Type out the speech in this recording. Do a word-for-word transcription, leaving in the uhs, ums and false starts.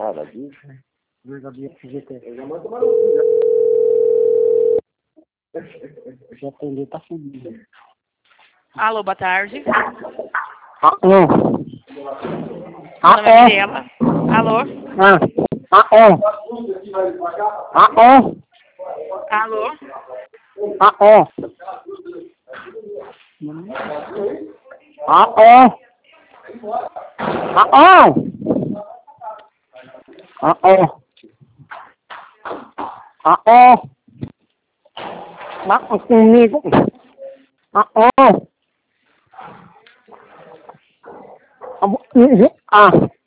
Nada disso. Dois objetos G T. Eu já mando tomar no cu, já. Já atendeu, tá fudido. Alô, boa tarde. Alô? Meu nome é Mirella. Alô? Ah, ah, ah, ah, Alô? ah, ah, ah, ah, ah, ah, ah, ah, ah, bata comigo, ah, ah, ah, ah.